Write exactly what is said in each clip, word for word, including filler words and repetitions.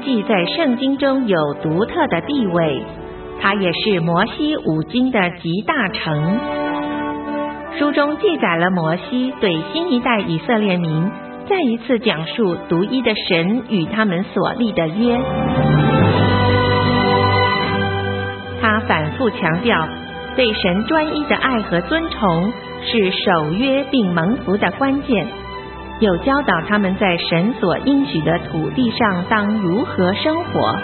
记》在圣经中有独特的地位，它也是摩西五经的集大成。书中记载了摩西对新一代以色列民再一次讲述独一的神与他们所立的约。他反复强调，对神专一的爱和尊崇是守约并蒙福的关键，有教导他们在神所应许的土地上当如何生活。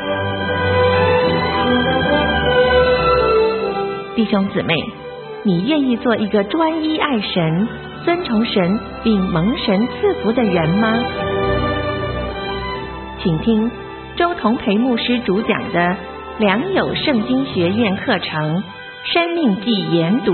弟兄姊妹，你愿意做一个专一爱神、尊崇神并蒙神赐福的人吗？请听周同培牧师主讲的良友圣经学院课程《生命记》研读。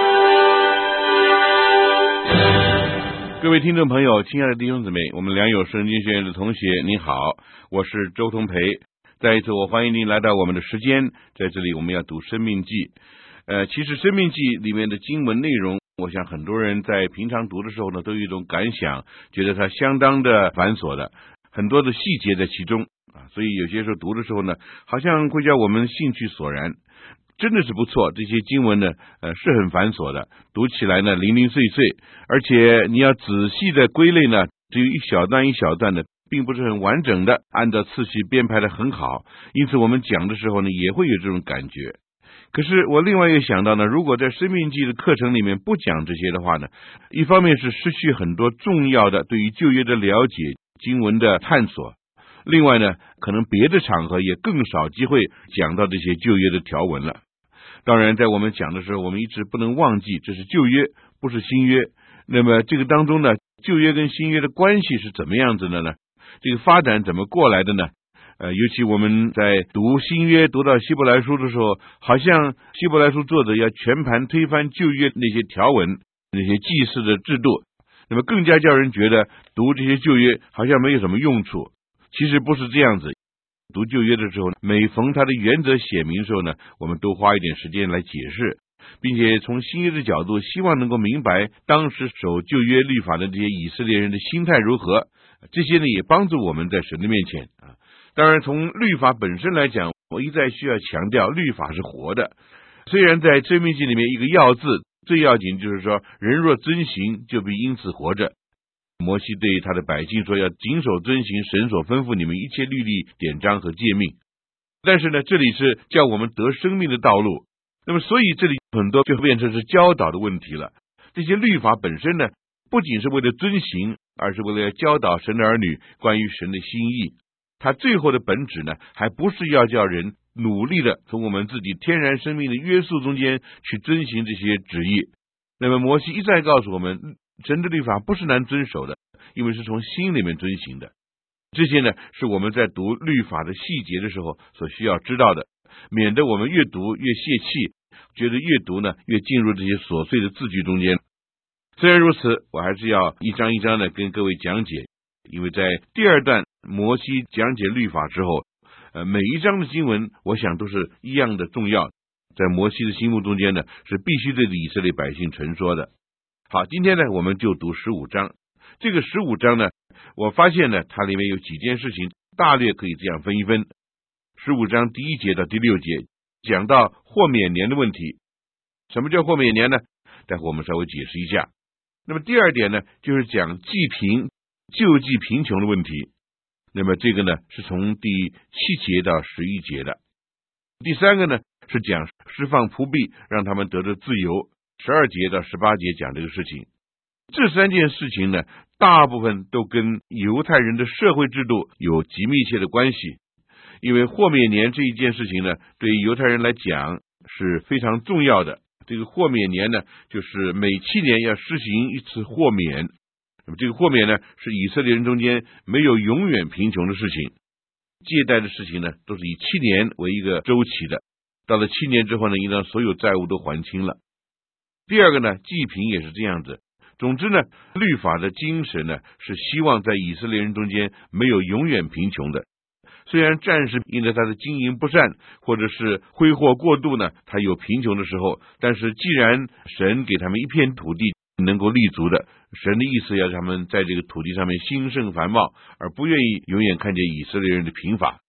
各位听众朋友，亲爱的弟兄姊妹，我们良友圣经学院的同学您好，我是周同培。再一次我欢迎您来到我们的时间，在这里我们要读《生命记》。呃，其实《生命记》里面的经文内容，我想很多人在平常读的时候呢，都有一种感想，觉得它相当的繁琐的，很多的细节在其中啊，所以有些时候读的时候呢，好像会叫我们兴趣索然。真的是不错，这些经文呢，呃，是很繁琐的，读起来呢零零碎碎，而且你要仔细的归类呢，只有一小段一小段的，并不是很完整的，按照次序编排的很好，因此我们讲的时候呢，也会有这种感觉。可是我另外又想到呢，如果在生命记的课程里面不讲这些的话呢，一方面是失去很多重要的对于旧约的了解、经文的探索，另外呢，可能别的场合也更少机会讲到这些旧约的条文了。当然在我们讲的时候，我们一直不能忘记这是旧约，不是新约。那么这个当中呢，旧约跟新约的关系是怎么样子的呢？这个发展怎么过来的呢？呃，尤其我们在读新约读到希伯来书的时候，好像希伯来书作者要全盘推翻旧约那些条文，那些祭祀的制度，那么更加叫人觉得读这些旧约好像没有什么用处。其实不是这样子，读旧约的时候，每逢它的原则写明的时候呢，我们都花一点时间来解释，并且从新约的角度希望能够明白当时守旧约律法的这些以色列人的心态如何，这些呢也帮助我们在神的面前啊。当然从律法本身来讲，我一再需要强调律法是活的，虽然在申命记里面一个要字最要紧，就是说人若遵行就必因此活着。摩西对他的百姓说，要谨守遵行神所吩咐你们一切律例典章和诫命。但是呢，这里是叫我们得生命的道路，那么所以这里很多就变成是教导的问题了。这些律法本身呢，不仅是为了遵行，而是为了教导神的儿女关于神的心意。它最后的本质呢，还不是要叫人努力的从我们自己天然生命的约束中间去遵行这些旨意。那么摩西一再告诉我们，神的律法不是难遵守的，因为是从心里面遵行的。这些呢，是我们在读律法的细节的时候所需要知道的，免得我们越读越泄气，觉得越读呢越进入这些琐碎的字句中间。虽然如此，我还是要一章一章的跟各位讲解，因为在第二段摩西讲解律法之后，呃，每一章的经文我想都是一样的重要，在摩西的心目中间呢，是必须对以色列百姓陈说的。好，今天呢我们就读十五章。这个十五章呢，我发现呢它里面有几件事情大略可以这样分一分。十五章第一节到第六节讲到豁免年的问题。什么叫豁免年呢？待会我们稍微解释一下。那么第二点呢，就是讲济贫救济贫穷的问题。那么这个呢是从第七节到十一节的。第三个呢是讲释放仆婢，让他们得着自由。十二节到十八节讲这个事情。这三件事情呢，大部分都跟犹太人的社会制度有极密切的关系。因为豁免年这一件事情呢，对于犹太人来讲是非常重要的。这个豁免年呢，就是每七年要施行一次豁免。那么这个豁免呢，是以色列人中间没有永远贫穷的事情。借贷的事情呢，都是以七年为一个周期的。到了七年之后呢，应当所有债务都还清了。第二个呢，济贫也是这样子。总之呢，律法的精神呢，是希望在以色列人中间没有永远贫穷的。虽然战士因着他的经营不善，或者是挥霍过度呢，他有贫穷的时候，但是既然神给他们一片土地能够立足的，神的意思要他们在这个土地上面兴盛繁茂，而不愿意永远看见以色列人的贫乏。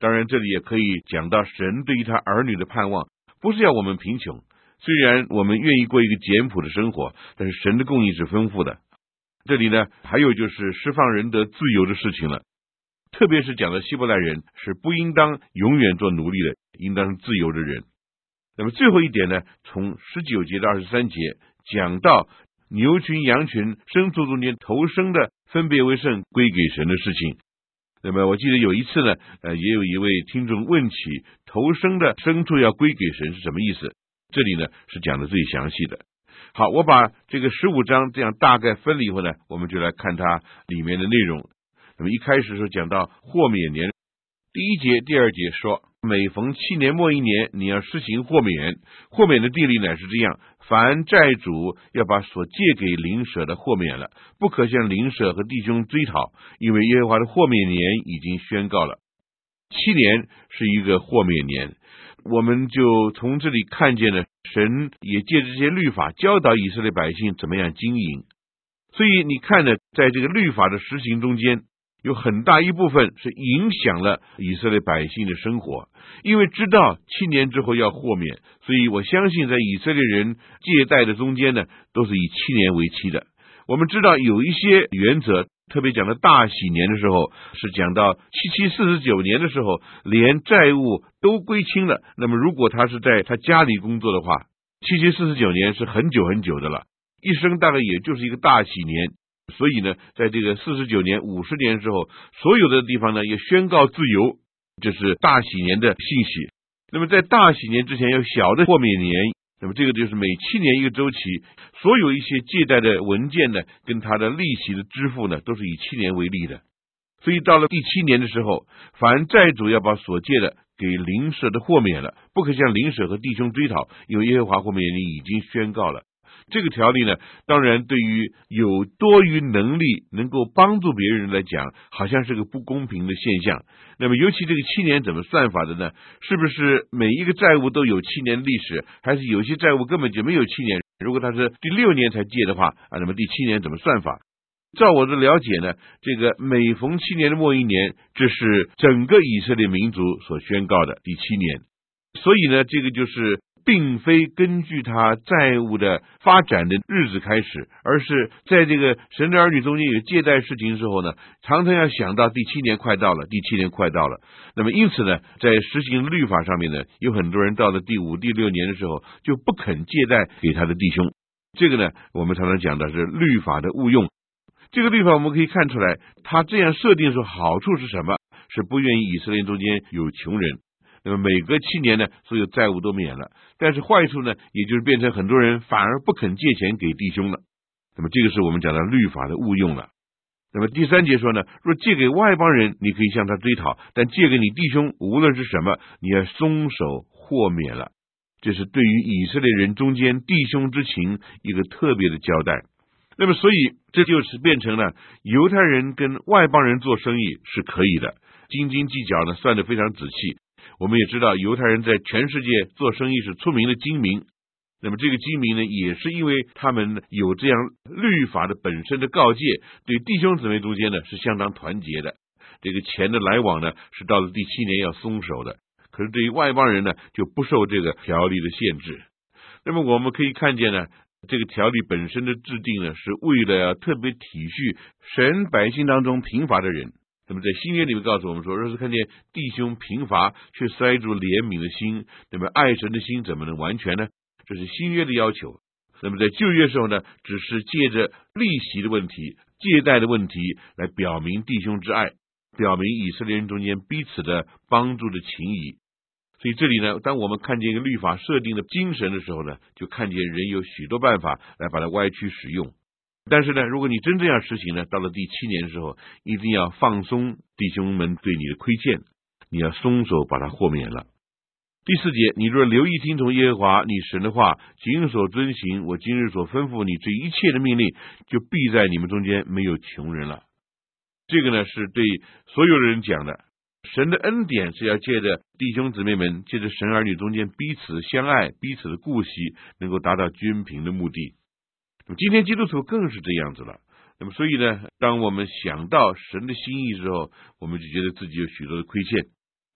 当然这里也可以讲到神对于他儿女的盼望，不是要我们贫穷，虽然我们愿意过一个简朴的生活，但是神的供应是丰富的。这里呢，还有就是释放人得自由的事情了，特别是讲的希伯来人是不应当永远做奴隶的，应当是自由的人。那么最后一点呢，从十九节到二十三节讲到牛群、羊群、牲畜中间头生的分别为圣归给神的事情。那么我记得有一次呢，呃，也有一位听众问起头生的牲畜要归给神是什么意思，这里呢是讲的最详细的。好，我把这个十五章这样大概分了以后呢，我们就来看它里面的内容。那么一开始是讲到豁免年，第一节、第二节说，每逢七年末一年，你要施行豁免。豁免的定例乃是这样：凡债主要把所借给邻舍的豁免了，不可向邻舍和弟兄追讨，因为耶和华的豁免年已经宣告了。七年是一个豁免年，我们就从这里看见了神也借着这些律法教导以色列百姓怎么样经营。所以你看呢，在这个律法的实行中间，有很大一部分是影响了以色列百姓的生活，因为知道七年之后要豁免，所以我相信在以色列人借贷的中间呢，都是以七年为期的。我们知道有一些原则，特别讲到大喜年的时候，是讲到七七四十九年的时候，连债务都归清了。那么如果他是在他家里工作的话，七七四十九年是很久很久的了，一生大概也就是一个大喜年。所以呢，在这个四十九年、五十年之后，所有的地方呢也宣告自由，这是大喜年的信息。那么在大喜年之前有小的豁免年，那么这个就是每七年一个周期，所有一些借贷的文件呢，跟它的利息的支付呢，都是以七年为例的。所以到了第七年的时候，凡债主要把所借的给邻舍的豁免了，不可向邻舍和弟兄追讨，因为耶和华豁免年已经宣告了。这个条例呢，当然对于有多余能力能够帮助别人来讲，好像是个不公平的现象。那么尤其这个七年怎么算法的呢？是不是每一个债务都有七年历史，还是有些债务根本就没有七年？如果他是第六年才借的话啊，那么第七年怎么算法？照我的了解呢，这个每逢七年的末一年，这是整个以色列民族所宣告的第七年。所以呢，这个就是并非根据他债务的发展的日子开始，而是在这个神的儿女中间有借贷事情的时候呢，常常要想到第七年快到了，第七年快到了。那么因此呢，在实行律法上面呢，有很多人到了第五、第六年的时候就不肯借贷给他的弟兄。这个呢，我们常常讲的是律法的误用。这个律法我们可以看出来，他这样设定说好处是什么？是不愿意以色列中间有穷人。那么每隔七年呢，所有债务都免了，但是坏处呢，也就是变成很多人反而不肯借钱给弟兄了。那么这个是我们讲的律法的误用了。那么第三节说呢，若借给外邦人，你可以向他追讨，但借给你弟兄，无论是什么，你要松手豁免了。这是对于以色列人中间弟兄之情一个特别的交代。那么所以这就是变成了犹太人跟外邦人做生意是可以的，斤斤计较呢，算得非常仔细。我们也知道犹太人在全世界做生意是出名的精明，那么这个精明呢，也是因为他们有这样律法的本身的告诫，对弟兄姊妹中间呢是相当团结的。这个钱的来往呢，是到了第七年要松手的，可是对于外邦人呢，就不受这个条例的限制。那么我们可以看见呢，这个条例本身的制定呢，是为了特别体恤神百姓当中贫乏的人。那么在新约里面告诉我们说，若是看见弟兄贫乏却塞住怜悯的心，那么爱神的心怎么能完全呢？这是新约的要求。那么在旧约时候呢，只是借着利息的问题、借贷的问题来表明弟兄之爱，表明以色列人中间彼此的帮助的情谊。所以这里呢，当我们看见一个律法设定的精神的时候呢，就看见人有许多办法来把它歪曲使用。但是呢，如果你真正要实行呢，到了第七年的时候，一定要放松弟兄们对你的亏欠，你要松手把它豁免了。第四节，你若留意听从耶和华你神的话，谨守遵行我今日所吩咐你这一切的命令，就必在你们中间没有穷人了。这个呢，是对所有的人讲的。神的恩典是要借着弟兄姊妹们，借着神儿女中间彼此相爱、彼此的顾惜，能够达到均平的目的。今天基督徒更是这样子了。那么所以呢，当我们想到神的心意之后，我们就觉得自己有许多的亏欠。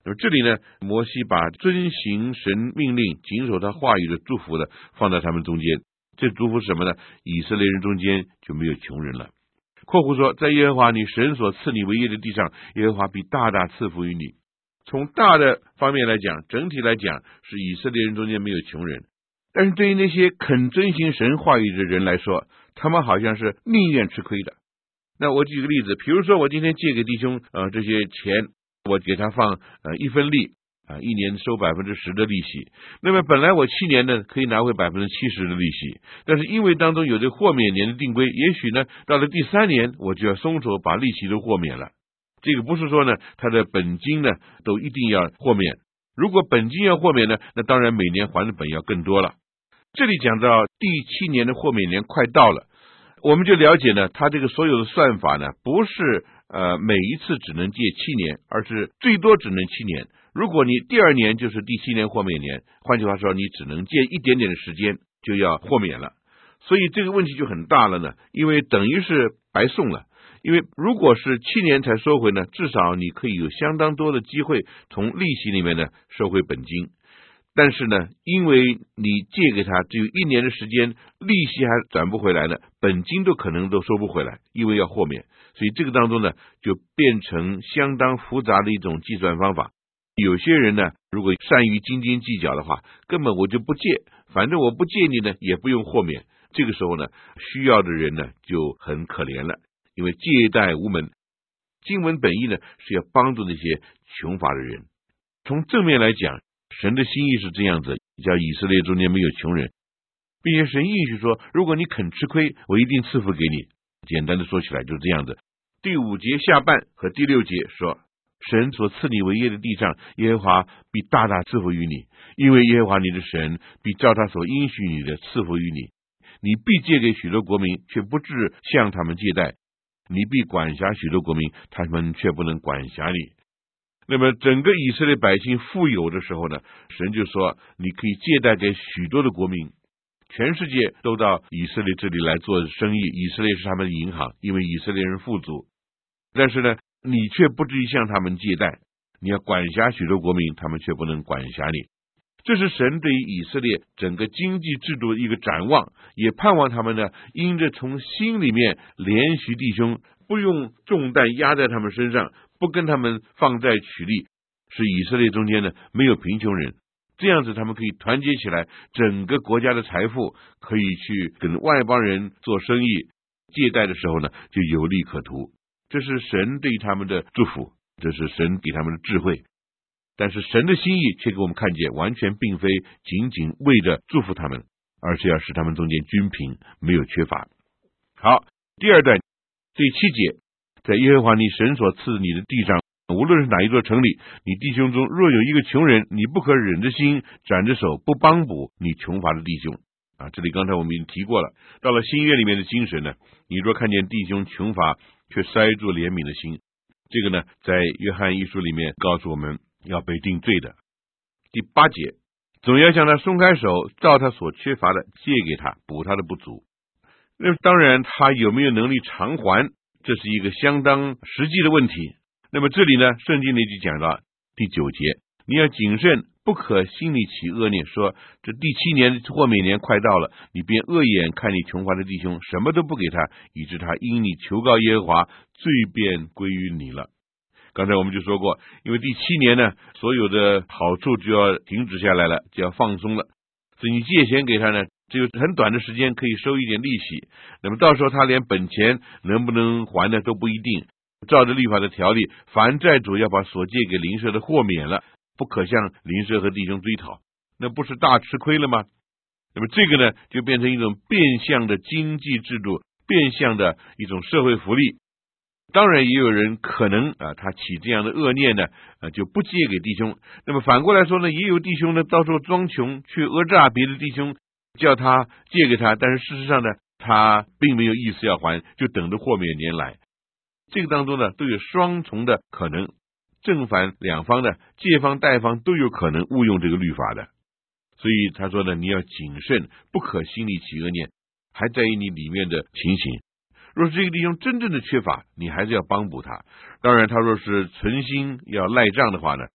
那么这里呢，摩西把遵行神命令、谨守他话语的祝福呢，放在他们中间。这祝福是什么呢？以色列人中间就没有穷人了。括弧说，在耶和华你神所赐你为业的地上，耶和华必大大赐福于你。从大的方面来讲，整体来讲，是以色列人中间没有穷人。但是对于那些肯遵行神话语的人来说，他们好像是宁愿吃亏的。那我举个例子，比如说我今天借给弟兄呃这些钱，我给他放呃一分利啊，一年收百分之十的利息。那么本来我七年呢可以拿回百分之七十的利息，但是因为当中有这豁免年的定规，也许呢到了第三年我就要松手把利息都豁免了。这个不是说呢他的本金呢都一定要豁免，如果本金要豁免呢，那当然每年还的本要更多了。这里讲到第七年的豁免年快到了，我们就了解呢，他这个所有的算法呢，不是呃每一次只能借七年，而是最多只能七年。如果你第二年就是第七年豁免年，换句话说，你只能借一点点的时间就要豁免了。所以这个问题就很大了呢，因为等于是白送了。因为如果是七年才收回呢，至少你可以有相当多的机会从利息里面呢收回本金。但是呢，因为你借给他只有一年的时间，利息还转不回来呢，本金都可能都收不回来，因为要豁免。所以这个当中呢，就变成相当复杂的一种计算方法。有些人呢，如果善于斤斤计较的话，根本我就不借，反正我不借你呢，也不用豁免。这个时候呢，需要的人呢就很可怜了，因为借贷无门。经文本意呢是要帮助那些穷乏的人。从正面来讲，神的心意是这样子，叫以色列中间没有穷人，并且神应许说，如果你肯吃亏，我一定赐福给你。简单的说起来就是这样子。第五节下半和第六节说，神所赐你为业的地上，耶和华必大大赐福于你，因为耶和华你的神必照他所应许你的赐福于你。你必借给许多国民，却不至向他们借贷；你必管辖许多国民，他们却不能管辖你。那么整个以色列百姓富有的时候呢，神就说你可以借贷给许多的国民，全世界都到以色列这里来做生意，以色列是他们的银行，因为以色列人富足。但是呢，你却不至于向他们借贷，你要管辖许多国民，他们却不能管辖你。这是神对于以色列整个经济制度的一个展望，也盼望他们呢，因着从心里面怜惜弟兄，不用重担压在他们身上，不跟他们放债取利，使以色列中间呢没有贫穷人，这样子他们可以团结起来，整个国家的财富可以去跟外邦人做生意，借贷的时候呢就有利可图。这是神对他们的祝福，这是神给他们的智慧。但是神的心意却给我们看见，完全并非仅仅为着祝福他们，而是要使他们中间均平，没有缺乏。好，第二段第七节，在耶和华你神所赐你的地上，无论是哪一座城里，你弟兄中若有一个穷人，你不可忍着心展着手不帮补你穷乏的弟兄啊。这里刚才我们已经提过了，到了新约里面的精神呢，你若看见弟兄穷乏，却塞住怜悯的心，这个呢在约翰一书里面告诉我们要被定罪的。第八节，总要向他松开手，照他所缺乏的借给他，补他的不足。那当然他有没有能力偿还，这是一个相当实际的问题。那么这里呢，圣经里就讲到第九节，你要谨慎，不可心里起恶念，说这第七年或每年快到了，你便恶眼看你穷乏的弟兄，什么都不给他，以致他因你求告耶和华，罪便归于你了。刚才我们就说过，因为第七年呢，所有的好处就要停止下来了，就要放松了，所以你借钱给他呢，只有很短的时间可以收一点利息，那么到时候他连本钱能不能还呢都不一定。照着律法的条例，凡债主要把所借给邻舍的豁免了，不可向邻舍和弟兄追讨，那不是大吃亏了吗？那么这个呢，就变成一种变相的经济制度，变相的一种社会福利。当然也有人可能啊，他起这样的恶念呢，啊就不借给弟兄。那么反过来说呢，也有弟兄呢，到时候装穷去讹诈别的弟兄，叫他借给他，但是事实上呢，他并没有意思要还，就等着豁免年来。这个当中呢，都有双重的可能，正反两方的借方贷方都有可能误用这个律法的。所以他说呢，你要谨慎，不可心里起恶念，还在于你里面的情形。若是这个弟兄真正的缺乏，你还是要帮补他。当然他若是存心要赖账的话呢，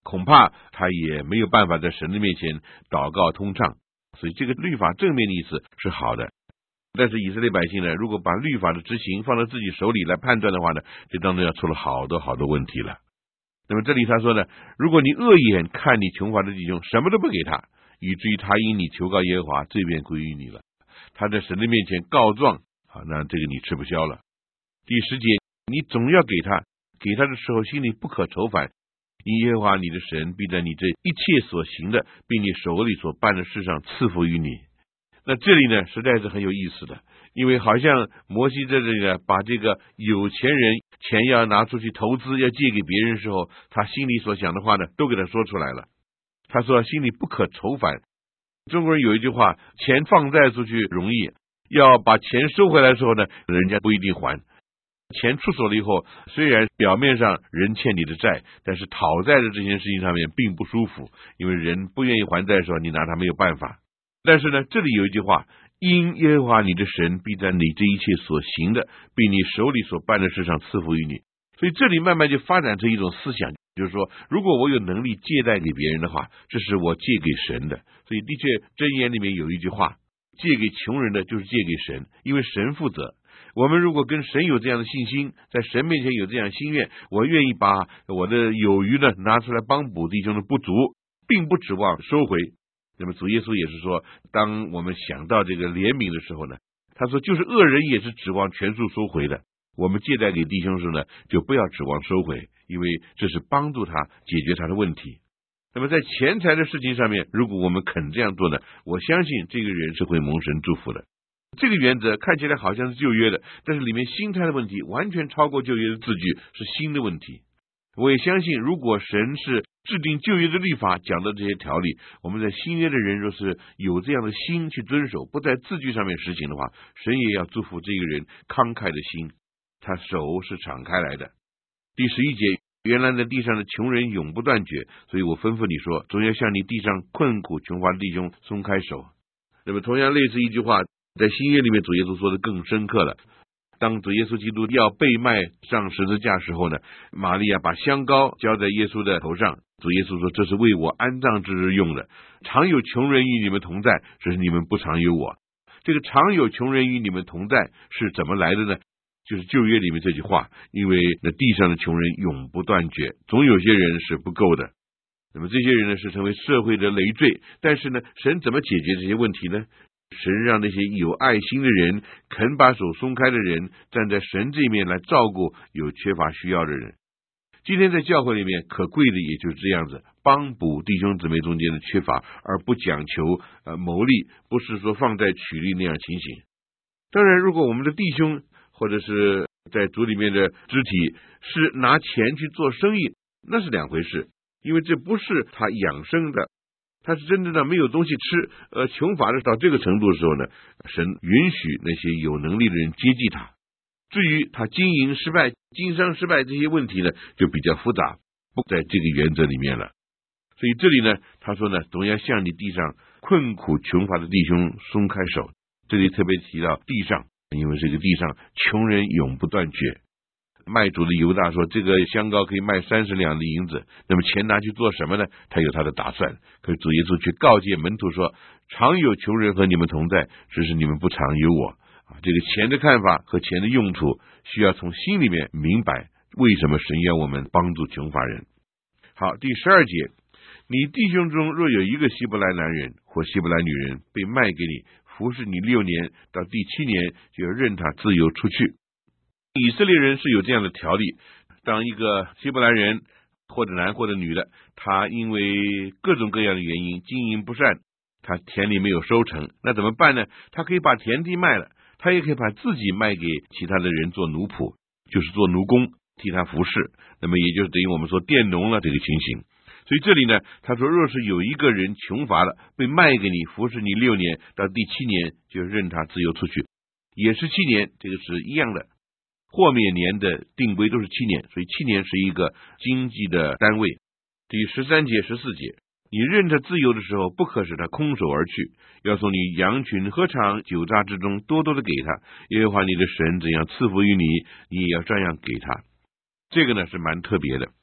恐怕他也没有办法在神的面前祷告通畅。所以这个律法正面的意思是好的，但是以色列百姓呢，如果把律法的执行放到自己手里来判断的话呢，这当中要出了好多好多问题了。那么这里他说呢，如果你恶眼看你穷乏的弟兄，什么都不给他，以至于他因你求告耶和华，罪便归于你了，他在神的面前告状，好，那这个你吃不消了。第十节，你总要给他，给他的时候心里不可愁烦，因耶和华你的神必在你这一切所行的，并你手里所办的事上赐福于你。那这里呢，实在是很有意思的，因为好像摩西在这里呢，把这个有钱人钱要拿出去投资，要借给别人的时候，他心里所想的话呢，都给他说出来了。他说心里不可愁烦。中国人有一句话，钱放债出去容易，要把钱收回来的时候呢，人家不一定还。钱出手了以后，虽然表面上人欠你的债，但是讨债的这件事情上面并不舒服，因为人不愿意还债的时候，你拿他没有办法。但是呢，这里有一句话，因耶和华你的神必在你这一切所行的，并你手里所办的事上赐福于你。所以这里慢慢就发展出一种思想，就是说，如果我有能力借贷给别人的话，这是我借给神的。所以的确箴言里面有一句话，借给穷人的就是借给神，因为神负责。我们如果跟神有这样的信心，在神面前有这样的心愿，我愿意把我的有余呢拿出来帮补弟兄的不足，并不指望收回。那么主耶稣也是说，当我们想到这个怜悯的时候呢，他说就是恶人也是指望全数收回的。我们借贷给弟兄时呢，就不要指望收回，因为这是帮助他解决他的问题。那么在钱财的事情上面，如果我们肯这样做呢，我相信这个人是会蒙神祝福的。这个原则看起来好像是旧约的，但是里面心态的问题完全超过旧约的字句，是新的问题。我也相信，如果神是制定旧约的律法讲的这些条例，我们在新约的人若是有这样的心去遵守，不在字句上面实行的话，神也要祝福这个人慷慨的心，他手是敞开来的。第十一节，原来在地上的穷人永不断绝，所以我吩咐你说，总要向你地上困苦穷乏的弟兄松开手。那么同样类似一句话，在新约里面主耶稣说的更深刻了。当主耶稣基督要被卖上十字架时候呢，玛利亚把香膏浇在耶稣的头上，主耶稣说，这是为我安葬之日用的。常有穷人与你们同在，只是你们不常有我。这个常有穷人与你们同在是怎么来的呢？就是旧约里面这句话，因为那地上的穷人永不断绝，总有些人是不够的。那么这些人呢，是成为社会的累赘，但是呢，神怎么解决这些问题呢？神让那些有爱心的人，肯把手松开的人，站在神这面来照顾有缺乏需要的人。今天在教会里面可贵的也就是这样子，帮补弟兄姊妹中间的缺乏，而不讲求呃牟利，不是说放在取利那样情形。当然，如果我们的弟兄或者是在主里面的肢体是拿钱去做生意，那是两回事，因为这不是他养生的，他是真正的没有东西吃，呃，穷乏的到这个程度的时候呢，神允许那些有能力的人接济他。至于他经营失败、经商失败这些问题呢，就比较复杂，不在这个原则里面了。所以这里呢，他说呢，总要向你地上困苦穷乏的弟兄松开手。这里特别提到地上，因为这个地上穷人永不断绝。卖主的犹大说，这个香膏可以卖三十两的银子，那么钱拿去做什么呢？他有他的打算。可是主耶稣却告诫门徒说，常有穷人和你们同在，只是你们不常有我。啊，这个钱的看法和钱的用处，需要从心里面明白为什么神要我们帮助穷乏人。好，第十二节，你弟兄中若有一个希伯来男人或希伯来女人被卖给你，服侍你六年，到第七年就要任他自由出去。以色列人是有这样的条例，当一个希伯来人或者男或者女的，他因为各种各样的原因经营不善，他田里没有收成，那怎么办呢？他可以把田地卖了，他也可以把自己卖给其他的人做奴仆，就是做奴工替他服侍，那么也就是等于我们说佃农了这个情形。所以这里呢，他说若是有一个人穷乏了，被卖给你，服侍你六年，到第七年就任他自由出去，也是七年，这个是一样的。豁免年的定规都是七年，所以七年是一个经济的单位。第十三节、十四节，你任他自由的时候，不可使他空手而去，要从你羊群、禾场、酒榨之中多多的给他，耶和华你的神怎样赐福于你，你也要这样给他。这个呢是蛮特别的。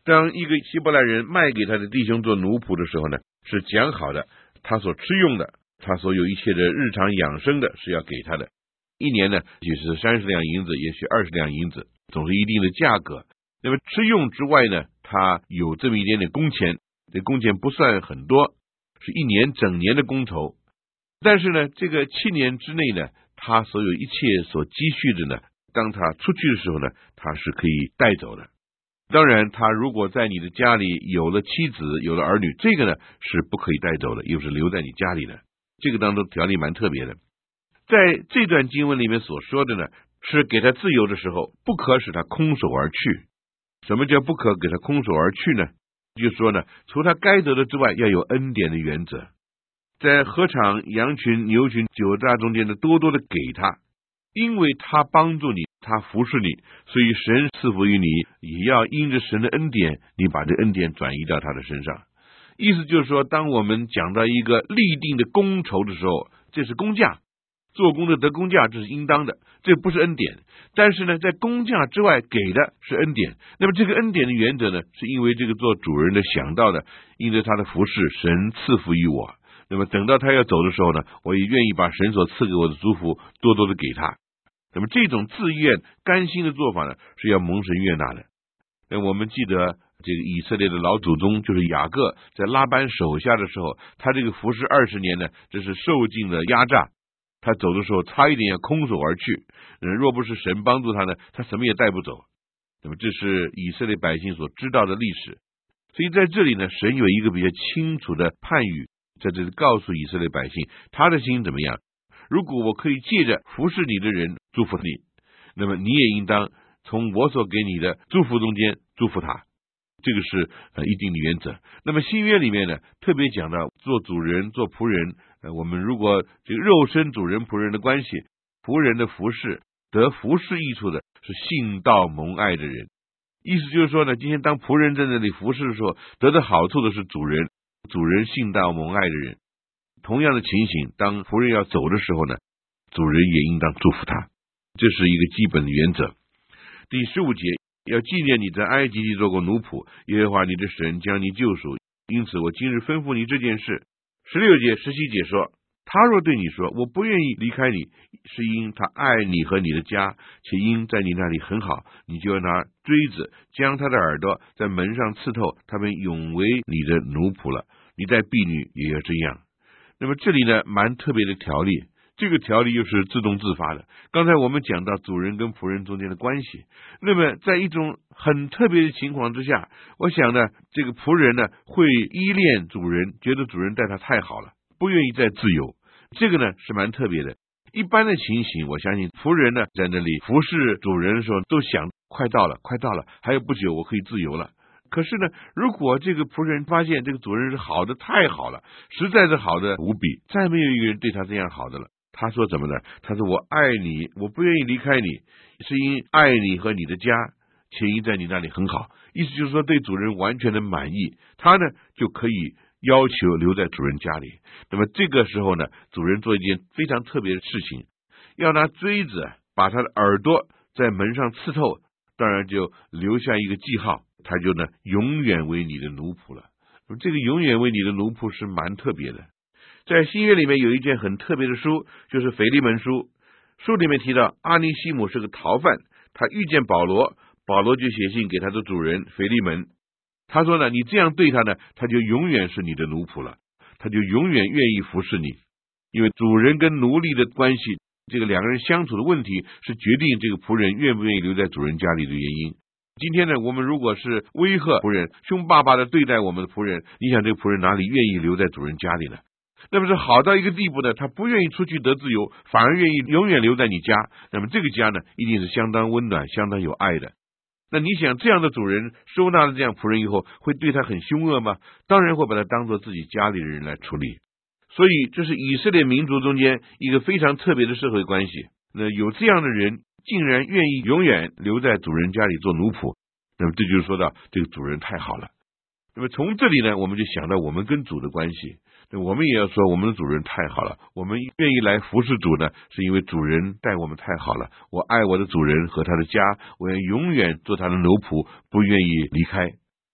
当一个希伯来人卖给他的弟兄做奴仆的时候呢，是讲好的，他所吃用的，他所有一切的日常养生的是要给他的。一年呢，也许是三十两银子，也许二十两银子，总是一定的价格。那么吃用之外呢，他有这么一点点工钱，这工钱不算很多，是一年整年的工酬。但是呢，这个七年之内呢，他所有一切所积蓄的呢，当他出去的时候呢，他是可以带走的。当然，他如果在你的家里有了妻子，有了儿女，这个呢是不可以带走的，又是留在你家里的。这个当中条例蛮特别的。在这段经文里面所说的呢，是给他自由的时候，不可使他空手而去。什么叫不可给他空手而去呢？就是说呢，除他该得的之外，要有恩典的原则，在禾场、羊群、牛群、酒榨中间的多多的给他，因为他帮助你，他服侍你，所以神赐福于你，也要因着神的恩典，你把这恩典转移到他的身上。意思就是说，当我们讲到一个立定的工酬的时候，这是工价，做工的得工价，这是应当的，这不是恩典。但是呢，在工价之外给的是恩典。那么这个恩典的原则呢，是因为这个做主人的想到的，因着他的服侍，神赐福于我。那么等到他要走的时候呢，我也愿意把神所赐给我的祝福多多的给他。那么这种自愿甘心的做法呢，是要蒙神悦纳的。那我们记得这个以色列的老祖宗就是雅各，在拉班手下的时候，他这个服侍二十年呢，这是受尽了压榨。他走的时候差一点要空手而去，若不是神帮助他呢，他什么也带不走。那么这是以色列百姓所知道的历史。所以在这里呢，神有一个比较清楚的判语，在这里告诉以色列百姓，他的心怎么样。如果我可以借着服侍你的人祝福你，那么你也应当从我所给你的祝福中间祝福他。这个是呃一定的原则。那么新约里面呢，特别讲到做主人做仆人，呃，我们如果这个肉身主人仆人的关系，仆人的服侍得服侍益处的是信道蒙爱的人。意思就是说呢，今天当仆人在那里服侍的时候，得到好处的是主人，主人信道蒙爱的人。同样的情形，当仆人要走的时候呢，主人也应当祝福他，这是一个基本的原则。第十五节，要纪念你在埃及地做过奴仆，耶和华你的神将你救赎，因此我今日吩咐你这件事。十六节、十七节说，他若对你说我不愿意离开你，是因他爱你和你的家，且因在你那里很好，你就要拿锥子将他的耳朵在门上刺透，他们永为你的奴仆了。你在婢女也要这样。那么这里呢，蛮特别的条例，这个条例又是自动自发的。刚才我们讲到主人跟仆人中间的关系，那么在一种很特别的情况之下，我想呢，这个仆人呢会依恋主人，觉得主人待他太好了，不愿意再自由。这个呢是蛮特别的。一般的情形，我相信仆人呢在那里服侍主人的时候，都想快到了，快到了，还有不久我可以自由了。可是呢，如果这个仆人发现这个主人是好的太好了，实在是好的无比，再没有一个人对他这样好的了。他说怎么呢？他说我爱你，我不愿意离开你，是因爱你和你的家，且因在你那里很好。意思就是说对主人完全的满意，他呢就可以要求留在主人家里。那么这个时候呢，主人做一件非常特别的事情，要拿锥子把他的耳朵在门上刺透，当然就留下一个记号，他就呢永远为你的奴仆了。这个永远为你的奴仆是蛮特别的。在新约里面有一件很特别的书，就是腓利门书。书里面提到阿尼西姆是个逃犯，他遇见保罗，保罗就写信给他的主人腓利门，他说呢，你这样对他呢，他就永远是你的奴仆了，他就永远愿意服侍你。因为主人跟奴隶的关系，这个两个人相处的问题，是决定这个仆人愿不愿意留在主人家里的原因。今天呢，我们如果是威吓仆人，凶巴巴的对待我们的仆人，你想这个仆人哪里愿意留在主人家里呢？那么是好到一个地步呢，他不愿意出去得自由，反而愿意永远留在你家。那么这个家呢，一定是相当温暖、相当有爱的。那你想这样的主人收纳了这样仆人以后，会对他很凶恶吗？当然会把他当作自己家里的人来处理。所以这是以色列民族中间一个非常特别的社会关系。那有这样的人竟然愿意永远留在主人家里做奴仆，那么这就是说到这个主人太好了。那么从这里呢，我们就想到我们跟主的关系，那我们也要说我们的主人太好了。我们愿意来服侍主呢，是因为主人待我们太好了。我爱我的主人和他的家，我要永远做他的奴仆，不愿意离开。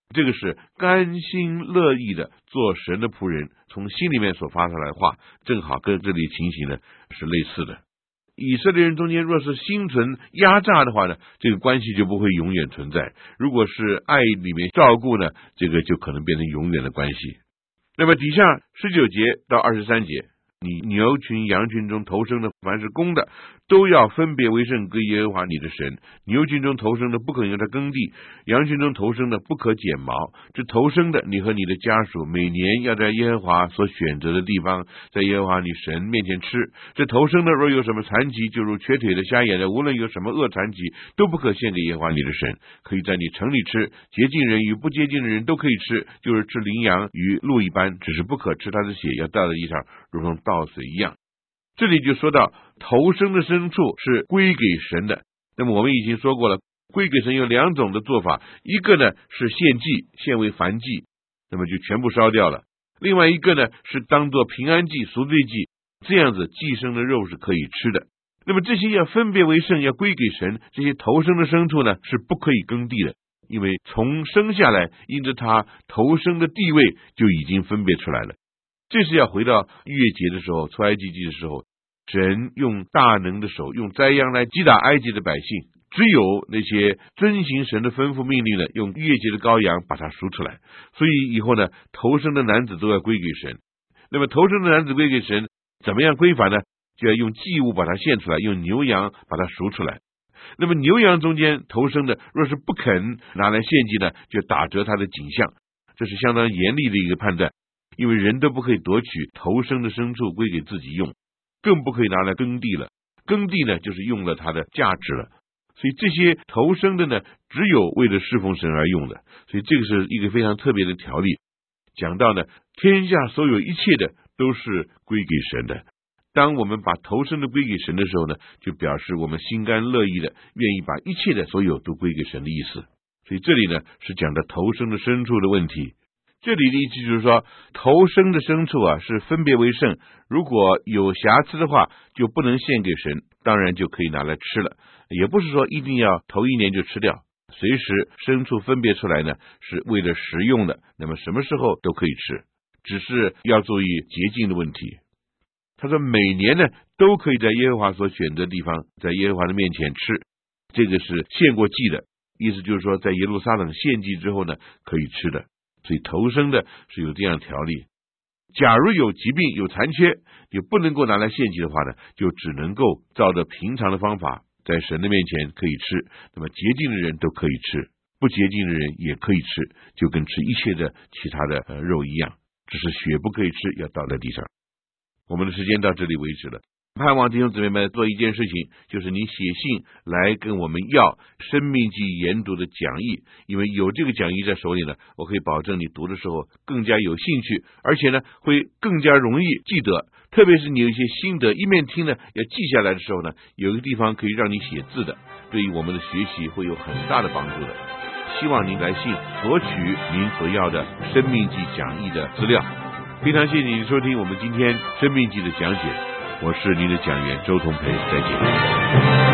这个是甘心乐意的做神的仆人，从心里面所发出来的话，正好跟这里情形呢是类似的。以色列人中间若是心存压榨的话呢，这个关系就不会永远存在。如果是爱里面照顾呢，这个就可能变成永远的关系。那么底下十九节到二十三节，你牛群羊群中头生的凡是公的，都要分别为圣归耶和华你的神。牛群中头生的不可用它耕地，羊群中头生的不可剪毛。这头生的，你和你的家属每年要在耶和华所选择的地方，在耶和华你神面前吃。这头生的若有什么残疾，就如瘸腿的、瞎眼的，无论有什么恶残疾，都不可献给耶和华你的神。可以在你城里吃，洁净人与不洁净的人都可以吃，就是吃羚羊与鹿一般，只是不可吃它的血，要倒在地上，如同倒水一样。这里就说到头生的牲畜是归给神的。那么我们已经说过了，归给神有两种的做法，一个呢是献祭，献为燔祭，那么就全部烧掉了；另外一个呢是当作平安祭、赎罪祭，这样子祭牲的肉是可以吃的。那么这些要分别为圣，要归给神，这些头生的牲畜呢是不可以耕地的，因为从生下来，因着他头生的地位就已经分别出来了。这是要回到逾越节的时候，出埃及记的时候，神用大能的手，用灾殃来击打埃及的百姓，只有那些遵行神的吩咐命令的，用逾越节的羔羊把它赎出来。所以以后呢，头生的男子都要归给神。那么头生的男子归给神，怎么样归法呢？就要用祭物把它献出来，用牛羊把它赎出来。那么牛羊中间头生的，若是不肯拿来献祭呢，就打折他的景象。这是相当严厉的一个判断，因为人都不可以夺取头生的牲畜归给自己用，更不可以拿来耕地了。耕地呢，就是用了它的价值了。所以这些头生的呢，只有为了侍奉神而用的。所以这个是一个非常特别的条例。讲到呢，天下所有一切的都是归给神的。当我们把头生的归给神的时候呢，就表示我们心甘乐意的愿意把一切的所有都归给神的意思。所以这里呢是讲的头生的牲畜的问题。这里的意思就是说，头生的牲畜啊是分别为圣，如果有瑕疵的话就不能献给神，当然就可以拿来吃了。也不是说一定要头一年就吃掉，随时牲畜分别出来呢是为了食用的，那么什么时候都可以吃，只是要注意洁净的问题。他说每年呢都可以在耶和华所选择的地方，在耶和华的面前吃，这个是献过祭的，意思就是说在耶路撒冷献祭之后呢可以吃的。所以头生的是有这样条例，假如有疾病有残缺就不能够拿来献祭的话呢，就只能够照着平常的方法在神的面前可以吃。那么洁净的人都可以吃，不洁净的人也可以吃，就跟吃一切的其他的、呃、肉一样，只是血不可以吃，要倒在地上。我们的时间到这里为止了，盼望弟兄姊妹们做一件事情，就是你写信来跟我们要生命记研读的讲义，因为有这个讲义在手里呢，我可以保证你读的时候更加有兴趣，而且呢会更加容易记得。特别是你有一些心得一面听呢要记下来的时候呢，有一个地方可以让你写字的，对于我们的学习会有很大的帮助的。希望您来信索取您所要的生命记讲义的资料。非常谢谢您收听我们今天生命记的讲解，我是您的讲员周同培，再见。